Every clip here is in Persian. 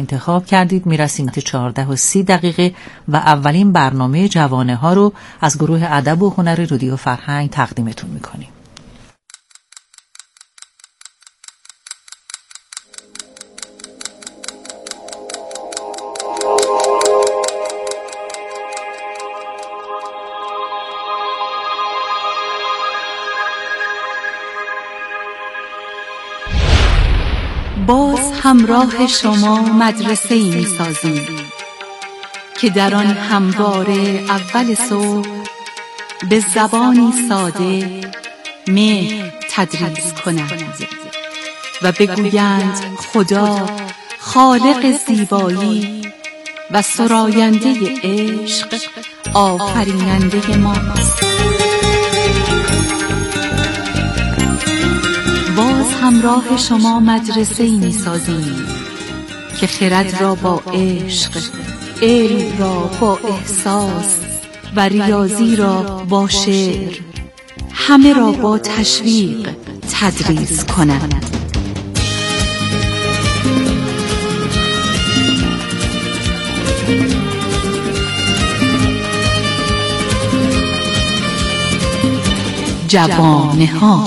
انتخاب کردید. میرسیم تا 14:30 و اولین برنامه جوانه ها رو از گروه ادب و هنر رادیو فرهنگ تقدیمتون میکنیم. باز همراه شما مدرسه‌ای می‌سازیم که در آن همواره اول صبح به زبانی ساده مهر تدریس کنند و بگویند خدا خالق زیبایی و سراینده عشق آفریننده ماست. باز همراه شما مدرسه‌ای می‌سازیم که خرد را با عشق، علم را با احساس و ریاضی را با شعر، همه را با تشویق تدریس کنند. جوانه ها.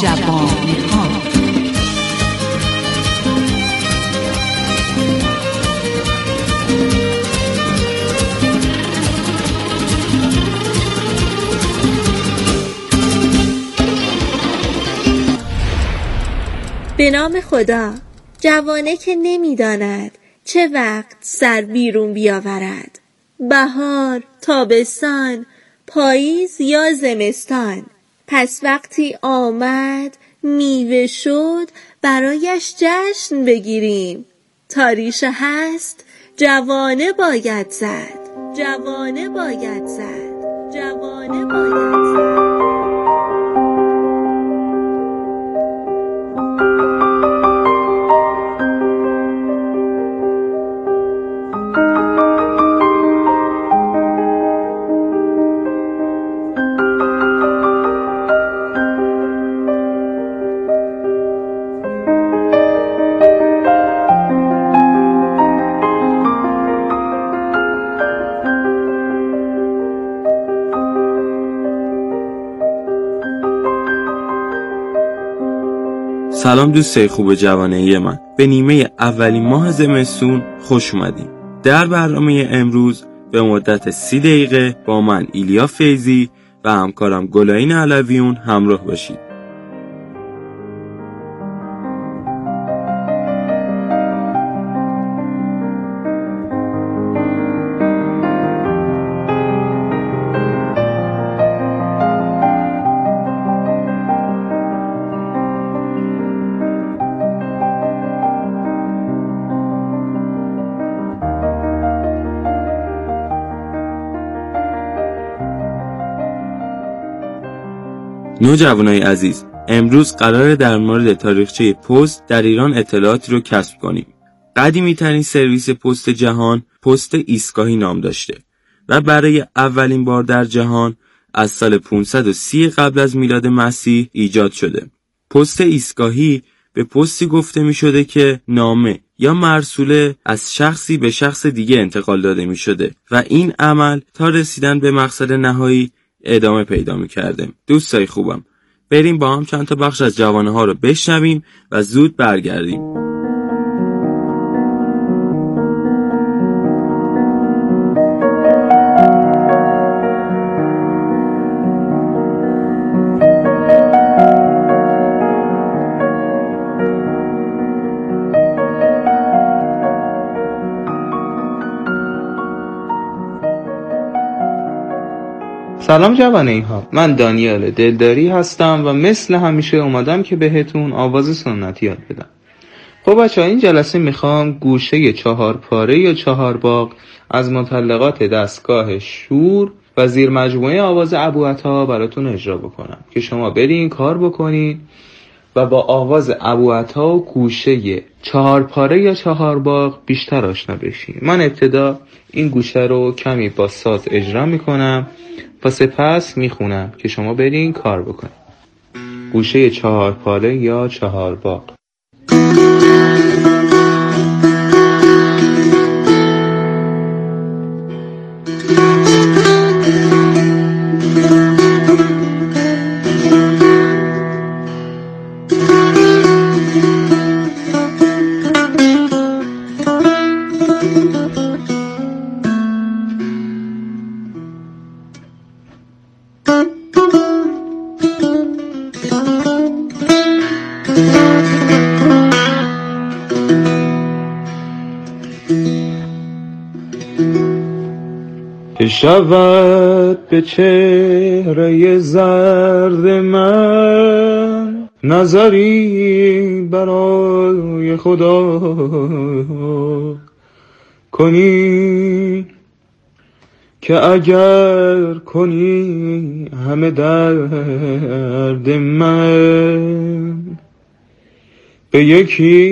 به نام خدا، جوانه که نمی‌داند چه وقت سر بیرون بیاورد، بهار، تابستان، پاییز یا زمستان. پس وقتی آمد میوه شد برایش جشن بگیریم. تاریشه هست جوانه باید زد، جوانه باید زد، جوانه باید زد. سلام دوستای خوب جوانه من، به نیمه اولین ماه زمستون خوش اومدیم. در برنامه امروز به مدت 30 دقیقه با من ایلیا فیضی و همکارم گلاین علویون همراه باشید. نوجوانای عزیز، امروز قراره در مورد تاریخچه پست در ایران اطلاعاتی رو کسب کنیم. قدیمی ترین سرویس پست جهان پست ایستگاهی نام داشته و برای اولین بار در جهان از سال 530 قبل از میلاد مسیح ایجاد شده. پست ایستگاهی به پستی گفته می شده که نامه یا مرسوله از شخصی به شخص دیگه انتقال داده می شده و این عمل تا رسیدن به مقصد نهایی ادامه پیدا می‌کرده. دوستای خوبم، بریم با هم چند تا بخش از جوانه ها رو بشنویم و زود برگردیم. سلام جوانه ها، من دانیال دلداری هستم و مثل همیشه اومدم که بهتون آواز سنتی یاد بدم. خب بچه‌ها، این جلسه میخوام گوشه 4 پاره یا 4 باغ از مطلقات دستگاه شور و زیر مجموعه آواز ابوعطا براتون اجرا بکنم که شما برین کار بکنین و با آواز ابوعطا و گوشه 4 پاره یا 4 باغ بیشتر آشنا بشین. من ابتدا این گوشه رو کمی با ساز اجرا میکنم و سپس میخونم که شما برین کار بکنین. گوشه 4 پاره یا 4 باغ. که شود به چهره زرد من نظری برای خدا کنی، که اگر کنی همه درد من به یکی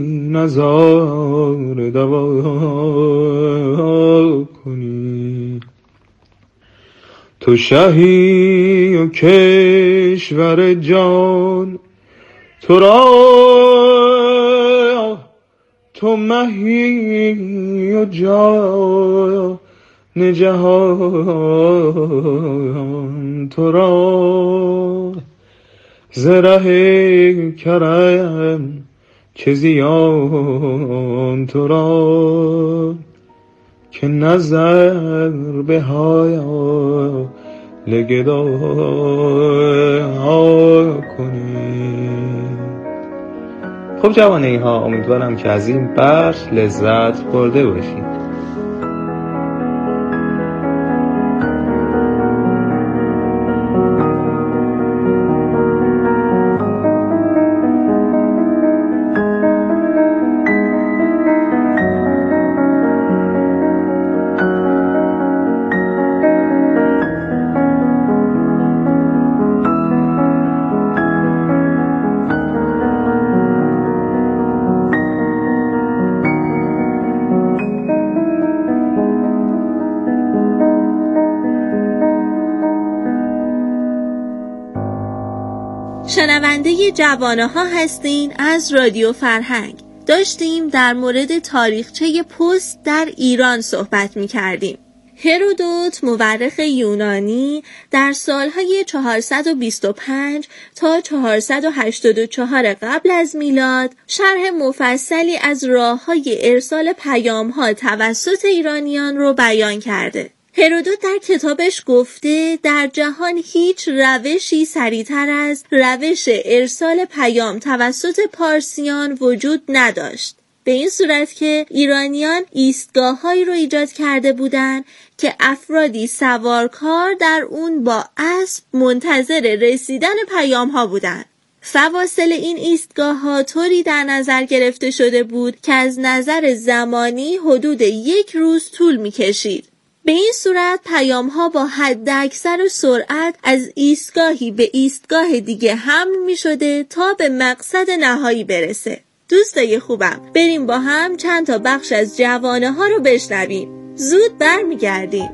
نظاره دوا کنی. تو شهی و کشور جان، تو را تو مهی و جان جهان، تو را زره کرم چه زیان، تو را که نظر به های لگدا کنی. خب جوانه ها، امیدوارم که از این بخش لذت برده باشید. شنونده جوانه ها هستین از رادیو فرهنگ. داشتیم در مورد تاریخچه پست در ایران صحبت می کردیم. هرودوت مورخ یونانی در سالهای 425 تا 484 قبل از میلاد شرح مفصلی از راه‌های ارسال پیام‌ها توسط ایرانیان رو بیان کرده. هرودوت در کتابش گفته در جهان هیچ روشی سریعتر از روش ارسال پیام توسط پارسیان وجود نداشت، به این صورت که ایرانیان ایستگاه‌هایی رو ایجاد کرده بودند که افرادی سوارکار در اون با اسب منتظر رسیدن پیام‌ها بودند. فواصل این ایستگاه‌ها طوری در نظر گرفته شده بود که از نظر زمانی حدود 1 روز طول می‌کشید. به این صورت پیام‌ها با حداکثر سرعت از ایستگاهی به ایستگاه دیگه حمل می‌شده تا به مقصد نهایی برسه. دوستای خوبم، بریم با هم چند تا بخش از جوانه ها رو بشنویم. زود برمیگردیم.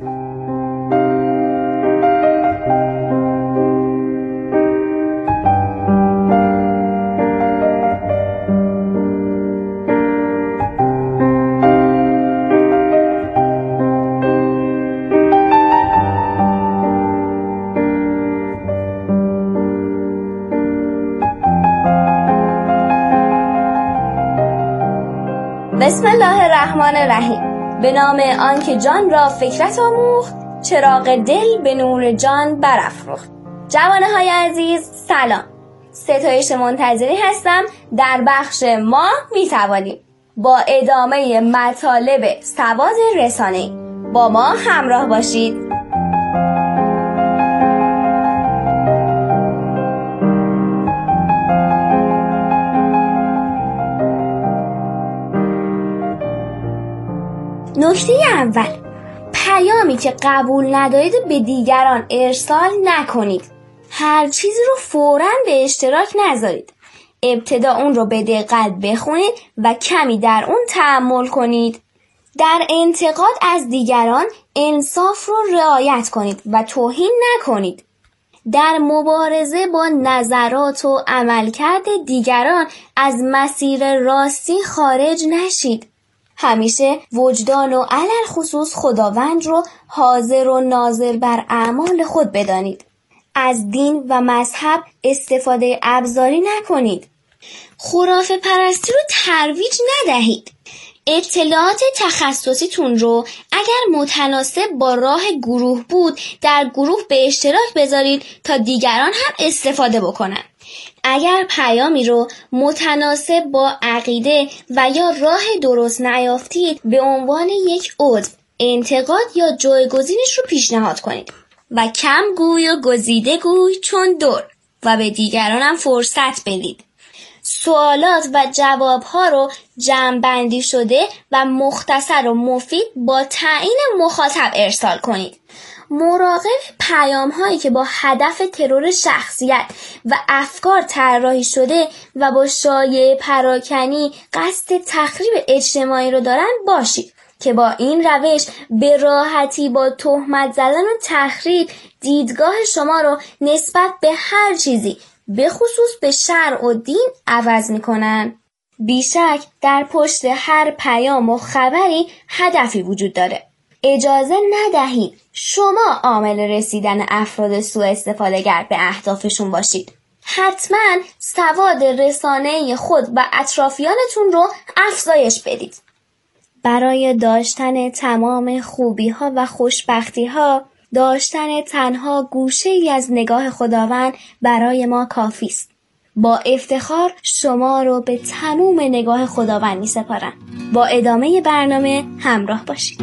بسم الله الرحمن الرحیم. به نام آن که جان را فکرت آموخت، چراغ دل به نور جان برافروخت. جوانه های عزیز سلام، ستایش منتظری هستم در بخش ما میتوانیم. با ادامه مطالب سواد رسانه‌ای با ما همراه باشید. نکته اول، پیامی که قبول ندارید به دیگران ارسال نکنید. هر چیزی رو فوراً به اشتراک نذارید. ابتدا اون رو به دقت بخونید و کمی در اون تأمل کنید. در انتقاد از دیگران انصاف رو رعایت کنید و توهین نکنید. در مبارزه با نظرات و عملکرد دیگران از مسیر راستی خارج نشید. همیشه وجدان و علل خصوص خداوند رو حاضر و ناظر بر اعمال خود بدانید. از دین و مذهب استفاده ابزاری نکنید. خرافه پرستی رو ترویج ندهید. اطلاعات تخصصیتون رو اگر متناسب با راه گروه بود در گروه به اشتراک بذارید تا دیگران هم استفاده بکنن. اگر پیامی رو متناسب با عقیده و یا راه درست نیافتید، به عنوان یک عضو انتقاد یا جایگزینش رو پیشنهاد کنید و کم گوی و گزیده گوی چون دور و به دیگرانم فرصت بدید. سوالات و جوابها رو جمع‌بندی شده و مختصر و مفید با تعیین مخاطب ارسال کنید. مراقب پیام هایی که با هدف ترور شخصیت و افکار طراحی شده و با شایعه پراکنی قصد تخریب اجتماعی رو دارن باشید که با این روش به راحتی با تهمت زدن و تخریب دیدگاه شما رو نسبت به هر چیزی به خصوص به شرع و دین عوض میکنن. بیشک در پشت هر پیام و خبری هدفی وجود داره. اجازه ندهید شما عامل رسیدن افراد سوء استفاده‌گر به اهدافشون باشید. حتما سواد رسانه‌ای خود و اطرافیانتون رو افزایش بدید. برای داشتن تمام خوبی‌ها و خوشبختی‌ها، داشتن تنها گوشه‌ای از نگاه خداوند برای ما کافی است. با افتخار شما رو به تمام نگاه خداوند می‌سپارم. با ادامه برنامه همراه باشید.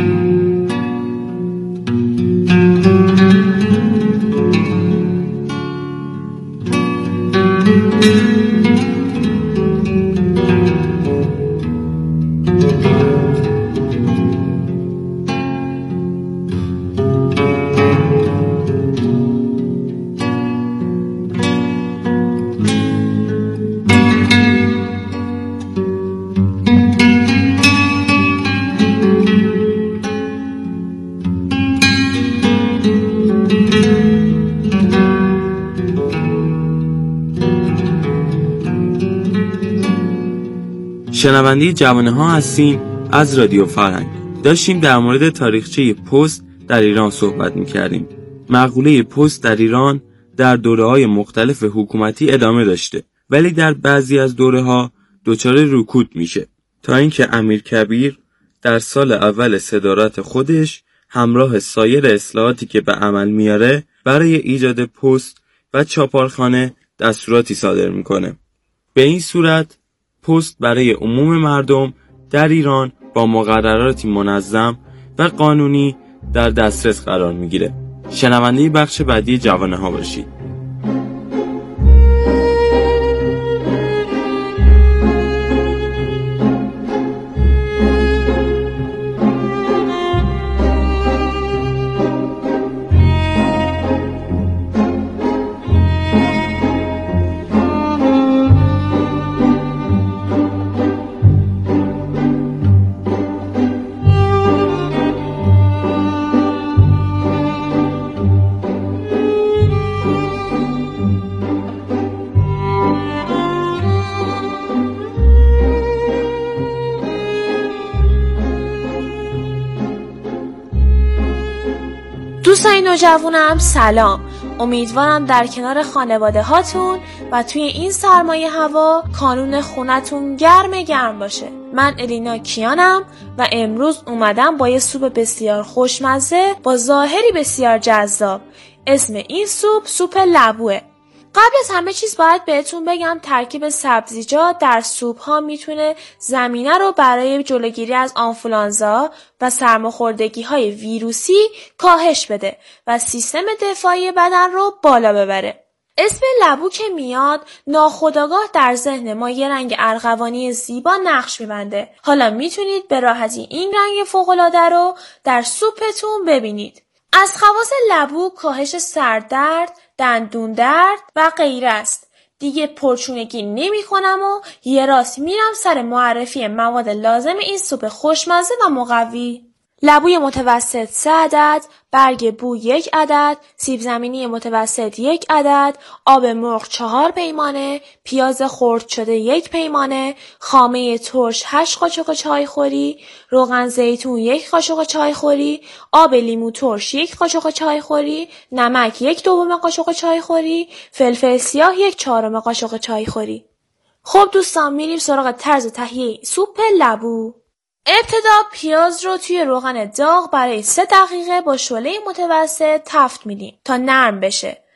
شنونده جوانه ها هستیم از رادیو فرهنگ. داشتیم در مورد تاریخچه پست در ایران صحبت می‌کردیم. مقوله پست در ایران در دوره‌های مختلف حکومتی ادامه داشته، ولی در بعضی از دوره‌ها دچار رکود میشه، تا اینکه امیرکبیر در سال اول صدارت خودش همراه سایر اصلاحاتی که به عمل میاره برای ایجاد پست و چاپارخانه دستوراتی صادر میکنه. به این صورت پست برای عموم مردم در ایران با مقرراتی منظم و قانونی در دسترس قرار میگیره. شنونده بخش بعدی جوانه ها باشید. دوستای نوجوانم سلام. امیدوارم در کنار خانواده هاتون و توی این سرمایه هوا کانون خونتون گرم باشه. من الینا کیانم و امروز اومدم با یه سوپ بسیار خوشمزه با ظاهری بسیار جذاب. اسم این سوپ لبوه. قبل از همه چیز باید بهتون بگم ترکیب سبزیجات در سوپ ها میتونه زمینه رو برای جلوگیری از آنفولانزا و سرماخوردگی های ویروسی کاهش بده و سیستم دفاعی بدن رو بالا ببره. اسم لبو که میاد ناخودآگاه در ذهن ما یه رنگ ارغوانی زیبا نقش میبنده. حالا میتونید به راحتی این رنگ فوق‌العاده رو در سوپتون ببینید. از خواص لبو کاهش سردرد، دندون درد و غیره است. دیگه پرچونگی نمی کنم و یه راست میرم سر معرفی مواد لازم این سوپ خوشمزه و مقوی. لبوی متوسط 3 عدد، برگ بو 1 عدد، سیب زمینی متوسط 1 عدد، آب مرغ 4 پیمانه، پیاز خرد شده 1 پیمانه، خامه ترش 8 قاشق چایخوری، روغن زیتون 1 قاشق چایخوری، آب لیمو ترش 1 قاشق چایخوری، نمک 1/2 قاشق چایخوری، فلفل سیاه 1/4 قاشق چایخوری. خب دوستان میریم سراغ طرز تهیه سوپ لبو. ابتدا پیاز رو توی روغن داغ برای 3 دقیقه با شعله متوسط تفت میدیم تا نرم بشه.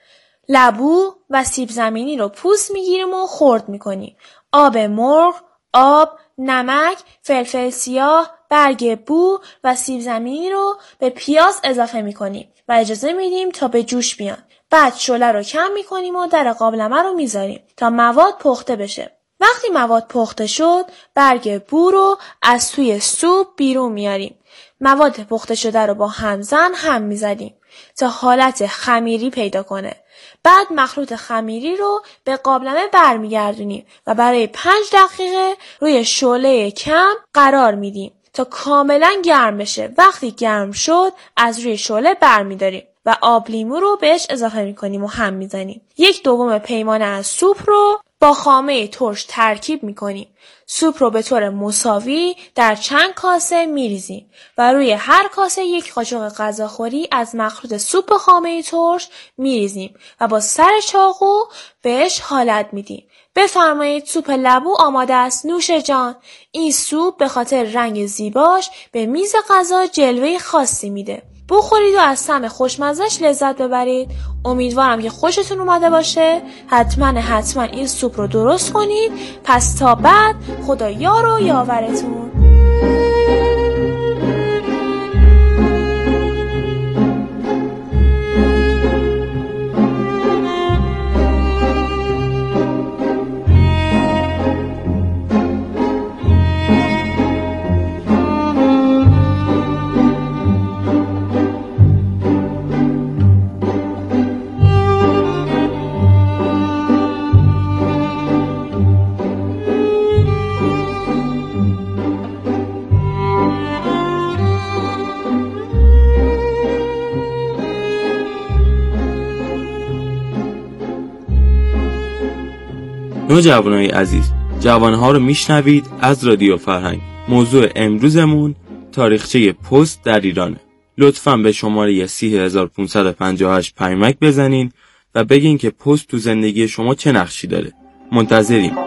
لبو و سیب زمینی رو پوست میگیریم و خرد میکنیم. آب مرغ، آب، نمک، فلفل سیاه، برگ بو و سیب زمینی رو به پیاز اضافه میکنیم و اجازه میدیم تا به جوش بیان. بعد شعله رو کم میکنیم و در قابلمه رو میذاریم تا مواد پخته بشه. وقتی مواد پخته شد، برگ بو رو از توی سوپ بیرون میاریم. مواد پخته شده رو با همزن هم میزدیم تا حالت خمیری پیدا کنه. بعد مخلوط خمیری رو به قابلمه برمیگردونیم و برای 5 دقیقه روی شعله کم قرار میدیم تا کاملا گرم بشه. وقتی گرم شد از روی شعله برمیداریم و آب لیمو رو بهش اضافه میکنیم و هم میزنیم. 1/2 پیمانه از سوپ رو با خامه ترش ترکیب میکنیم. سوپ رو به طور مساوی در چند کاسه میریزیم و روی هر کاسه 1 قاشق غذاخوری از مخلوط سوپ خامه ترش میریزیم و با سر چاقو بهش حالت میدیم. بفرمایید سوپ لبو آماده است نوش جان. این سوپ به خاطر رنگ زیباش به میز غذا جلوه خاصی میده. بخورید و از طعم خوشمزه‌اش لذت ببرید. امیدوارم که خوشتون اومده باشه. حتما این سوپ رو درست کنید. پس تا بعد، خدا یار و یاورتون. نوجوانای عزیز، جوانها رو میشنوید از رادیو فرهنگ. موضوع امروزمون تاریخچه پست در ایرانه. لطفاً به شماره 30558 پیامک بزنین و بگین که پست تو زندگی شما چه نقشی داره. منتظریم.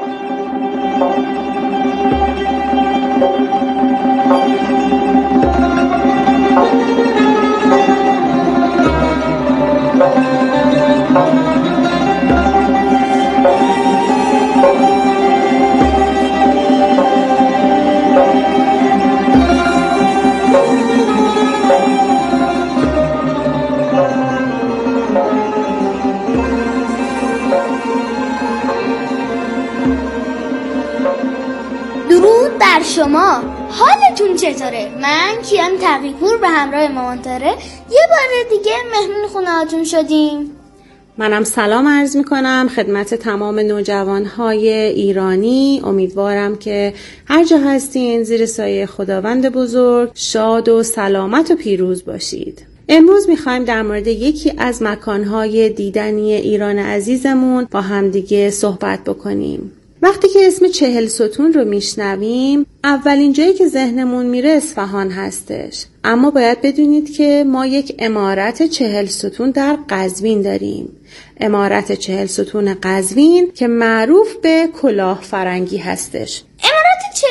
درود بر شما، حالتون چطوره؟ من کیان تقی‌پور به همراه مامان تاره یه بار دیگه مهمون خونه‌هاتون شدیم. منم سلام عرض میکنم خدمت تمام نوجوانهای ایرانی. امیدوارم که هر جا هستین زیر سایه خداوند بزرگ شاد و سلامت و پیروز باشید. امروز میخوایم در مورد یکی از مکانهای دیدنی ایران عزیزمون با همدیگه صحبت بکنیم. وقتی که اسم 40 ستون رو میشنویم اولین جایی که ذهنمون میره اصفهان هستش، اما باید بدونید که ما یک عمارت 40 ستون در قزوین داریم. عمارت 40 ستون قزوین که معروف به کلاه فرنگی هستش. عمارت 40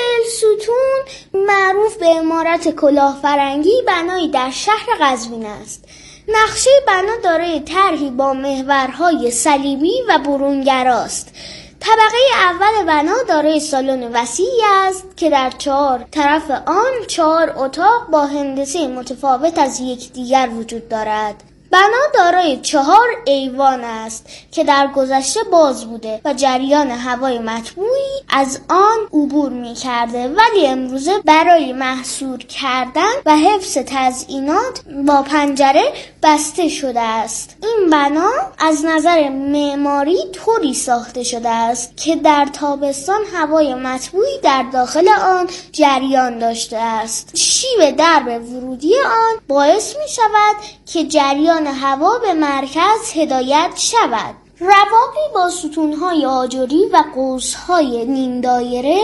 ستون معروف به عمارت کلاه فرنگی بنایی در شهر قزوین است. نقشه بنا دارای طرحی با محورهای صلیبی و برونگراست. طبقه اول بنا دارای سالن وسیعی است که در 4 طرف آن 4 اتاق با هندسه متفاوت از یکدیگر وجود دارد. بنا دارای 4 ایوان است که در گذشته باز بوده و جریان هوای مطبوعی از آن عبور می کرده، ولی امروزه برای محصور کردن و حفظ تزیینات با پنجره بسته شده است. این بنا از نظر معماری طوری ساخته شده است که در تابستان هوای مطبوعی در داخل آن جریان داشته است. شیب درب ورودی آن باعث می شود که جریان هوا به مرکز هدایت شود. رواقی با ستونهای آجری و قوسهای نیم دایره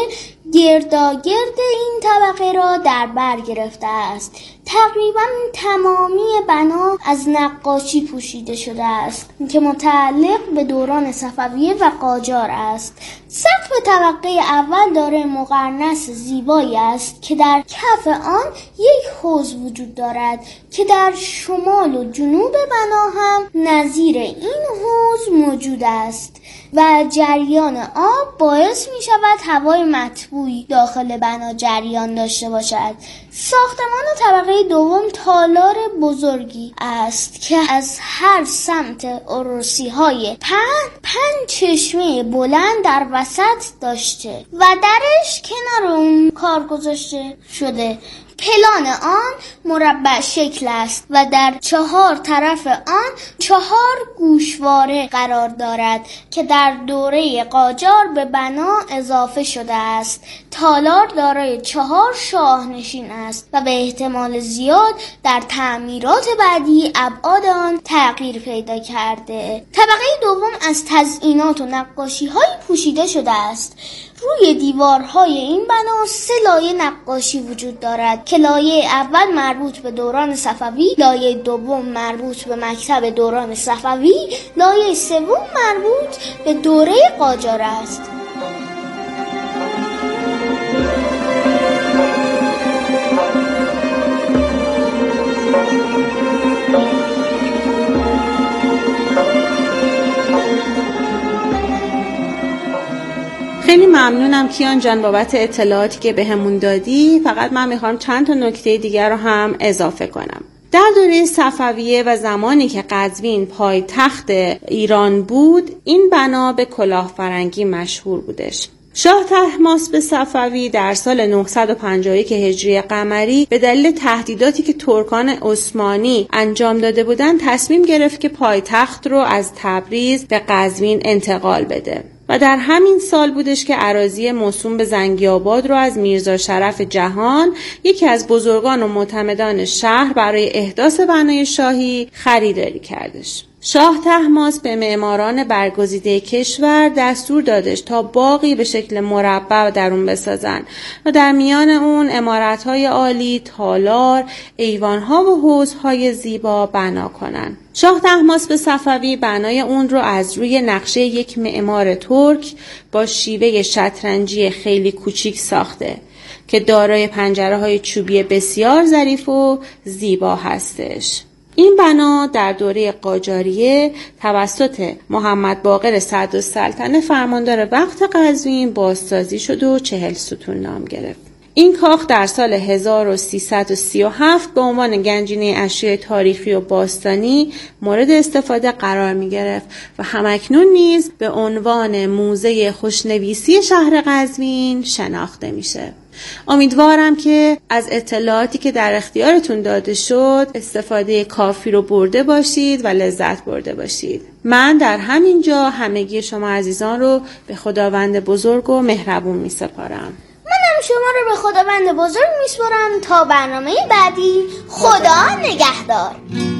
گرداگرد این طبقه را در بر گرفته است. تقریبا تمامی بنا از نقاشی پوشیده شده است که متعلق به دوران صفویه و قاجار است. سقف طبقه اول دارای مقرنس زیبایی است که در کف آن یک حوض وجود دارد که در شمال و جنوب بنا هم نظیر این حوض موجود است و جریان آب باعث می شود هوای مطبوعی داخل بنا جریان داشته باشد. ساختمان طبقه دوم تالار بزرگی است که از هر سمت عروسی های پنج چشمه بلند در وسط داشته و درش کنار اون کار گذاشته شده. پلان آن مربع شکل است و در 4 طرف آن 4 گوشواره قرار دارد که در دوره قاجار به بنا اضافه شده است. تالار دارای 4 شاهنشین است و به احتمال زیاد در تعمیرات بعدی ابعاد آن تغییر پیدا کرده. طبقه دوم از تزئینات و نقاشی‌های پوشیده شده است. روی دیوارهای این بنا 3 لایه نقاشی وجود دارد که لایه اول مربوط به دوران صفوی، لایه دوم مربوط به مکتب دوران صفوی، لایه سوم مربوط به دوره قاجار است. خیلی ممنونم کیان جان بابت اطلاعاتی که بهمون دادی. فقط من میخوام چند تا نکته دیگر رو هم اضافه کنم. در دوره صفویه و زمانی که قزوین پایتخت ایران بود، این بنا به کلاهفرنگی مشهور بودش. شاه طهماسب صفوی در سال 951 هجری قمری به دلیل تهدیداتی که ترکان عثمانی انجام داده بودند تصمیم گرفت که پایتخت رو از تبریز به قزوین انتقال بده و در همین سال بودش که اراضی موسوم به زنگی‌آباد رو از میرزا شرف جهان، یکی از بزرگان و معتمدان شهر، برای احداث بنای شاهی خریداری کردش. شاه طهماسب به معماران برگزیده کشور دستور دادش تا باغی به شکل مربع در اون بسازن و در میان اون عمارت‌های عالی، تالار، ایوان‌ها و حوض‌های زیبا بنا کنن. شاه طهماسب صفوی بنای اون رو از روی نقشه یک معمار ترک با شیوه شطرنجی خیلی کوچیک ساخته که دارای پنجره‌های چوبی بسیار ظریف و زیبا هستش. این بنا در دوره قاجاریه توسط محمد باقر صدرالسلطنه فرماندار وقت قزوین بازسازی شد و 40 ستون نام گرفت. این کاخ در سال 1337 به عنوان گنجینه اشیاء تاریخی و باستانی مورد استفاده قرار می گرفت و همکنون نیز به عنوان موزه خوشنویسی شهر قزوین شناخته میشه. امیدوارم که از اطلاعاتی که در اختیارتون داده شد استفاده کافی رو برده باشید و لذت برده باشید. من در همین جا همگی شما عزیزان رو به خداوند بزرگ و مهربون می سپارم. منم شما رو به خداوند بزرگ می سپارم تا برنامه بعدی. خدا نگهدار.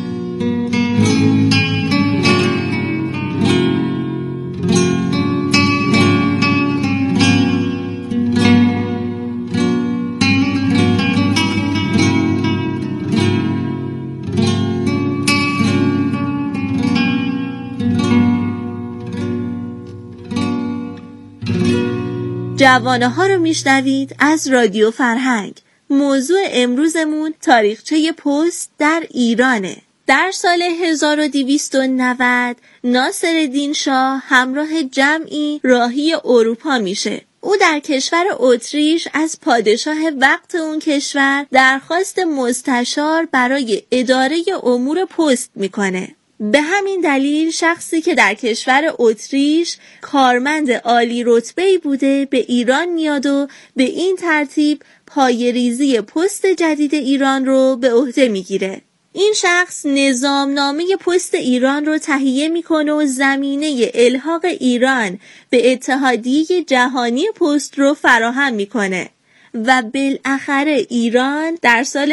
جوانه ها رو میشنوید از رادیو فرهنگ. موضوع امروزمون تاریخچه پست در ایرانه. در سال 1290 ناصرالدین شاه همراه جمعی راهی اروپا میشه. او در کشور اتریش از پادشاه وقت اون کشور درخواست مستشار برای اداره امور پست میکنه. به همین دلیل شخصی که در کشور اتریش کارمند عالی رتبه‌ای بوده به ایران میاد و به این ترتیب پایه‌ریزی پست جدید ایران رو به عهده میگیره. این شخص نظامنامه پست ایران رو تهیه میکنه و زمینه الحاق ایران به اتحادیه جهانی پست رو فراهم میکنه و بالاخره ایران در سال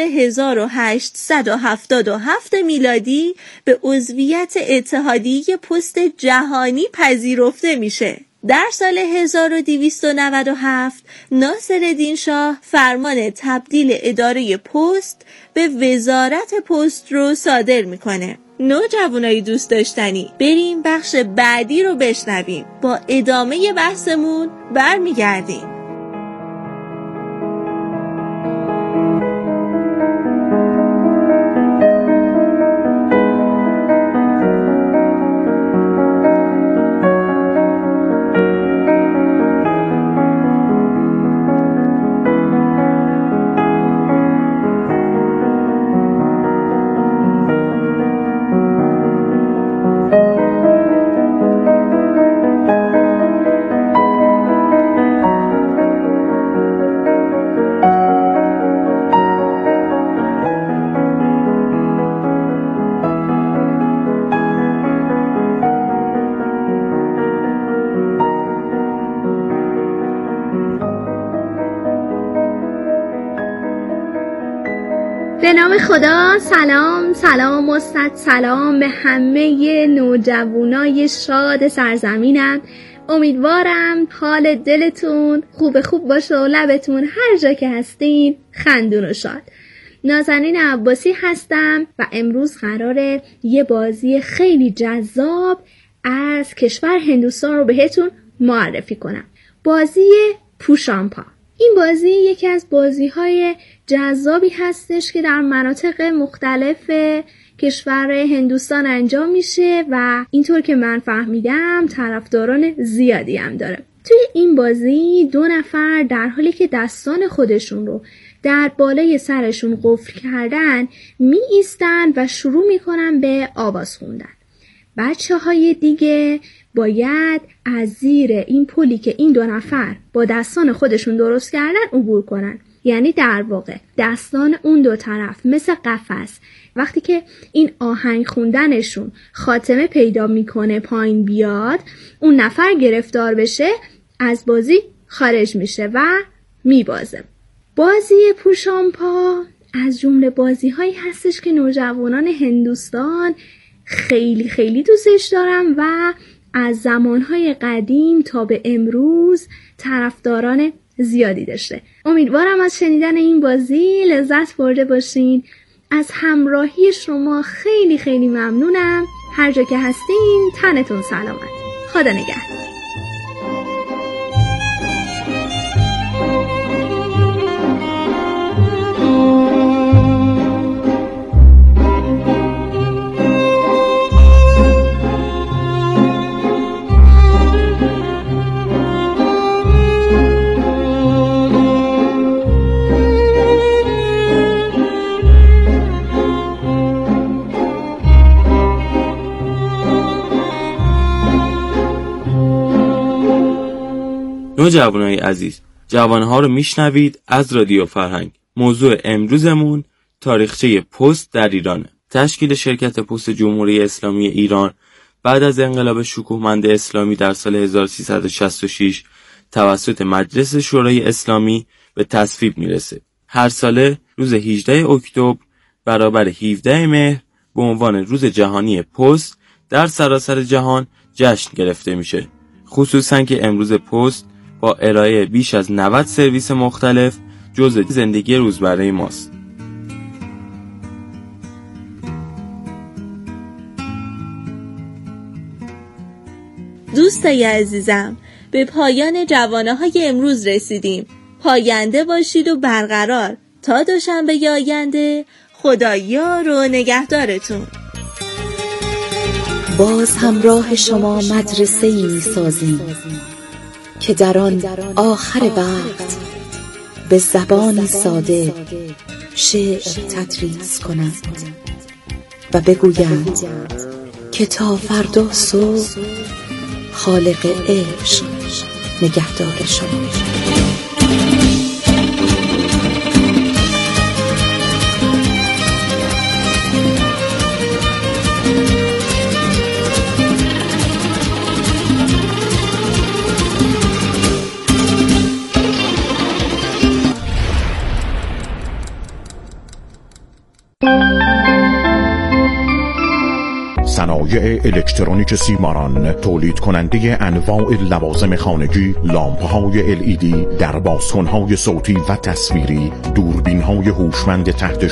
1877 میلادی به عضویت اتحادیه پست جهانی پذیرفته میشه. در سال 1297 ناصرالدین شاه فرمان تبدیل اداره پست به وزارت پست رو صادر میکنه. نوجوانای دوست داشتنی، بریم بخش بعدی رو بشنویم. با ادامه بحثمون برمیگردیم. به نام خدا، سلام و صد سلام به همه نوجوانای شاد سرزمینم. امیدوارم حال دلتون خوب باشه و لبتون هر جا که هستین خندون و شاد. نازنین عباسی هستم و امروز قراره یه بازی خیلی جذاب از کشور هندوستان رو بهتون معرفی کنم. بازی پوشامپا. این بازی یکی از بازی‌های جذابی هستش که در مناطق مختلف کشور هندوستان انجام میشه و اینطور که من فهمیدم طرفداران زیادی هم داره. توی این بازی 2 نفر در حالی که دستان خودشون رو در بالای سرشون قفل کردن می ایستن و شروع میکنن به آواز خوندن. بچه‌های دیگه باید از زیر این پلی که این 2 نفر با دستان خودشون درست کردن عبور کنن. یعنی در واقع دستان اون 2 طرف مثل قفس وقتی که این آهنگ خوندنشون خاتمه پیدا میکنه پایین بیاد، اون نفر گرفتار بشه از بازی خارج میشه و میبازه. بازی پوشامپا از جمله بازی‌هایی هستش که نوجوانان هندوستان خیلی دوستش دارن و از زمانهای قدیم تا به امروز طرفداران زیادی داشته. امیدوارم از شنیدن این بازی لذت برده باشین. از همراهی شما خیلی ممنونم. هر جا که هستین تنتون سلامت. خدا نگهدار. نوجوانای عزیز، جوانها رو میشنوید از رادیو فرهنگ. موضوع امروزمون تاریخچه پست در ایرانه. تشکیل شرکت پست جمهوری اسلامی ایران بعد از انقلاب شکوهمند اسلامی در سال 1366 توسط مجلس شورای اسلامی به تصویب میرسه. هر ساله روز 18 اکتبر برابر 17 مهر به عنوان روز جهانی پست در سراسر جهان جشن گرفته میشه. خصوصا که امروز پست با ارائه بیش از 90 سرویس مختلف جزء زندگی روزمره ماست. دوستای عزیزم، به پایان جوانه‌های امروز رسیدیم. پاینده باشید و برقرار تا دوشنبه آینده. خدا یار و نگهدارتون. باز همراه شما مدرسه‌ای می‌سازیم که در آن آخر وقت به زبانی ساده شعر تدریس کنند و بگویند که تا فردا صبح خالق عشق نگهدار شما. صنایع الکترونیک سیماران تولید کننده انواع لوازم خانگی، لامپ‌های LED، دربازکن‌های صوتی و تصویری، دوربین‌های هوشمند تحت